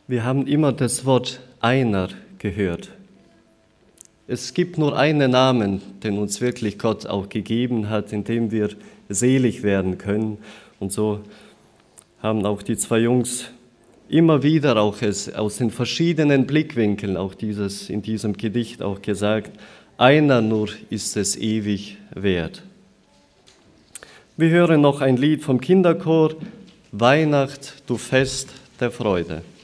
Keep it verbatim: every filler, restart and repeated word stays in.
Wir haben immer das Wort einer gehört. Es gibt nur einen Namen, den uns wirklich Gott auch gegeben hat, in dem wir selig werden können. Und so haben auch die zwei Jungs immer wieder auch es aus den verschiedenen Blickwinkeln auch dieses, in diesem Gedicht auch gesagt, einer nur ist es ewig wert. Wir hören noch ein Lied vom Kinderchor, Weihnacht, du Fest der Freude.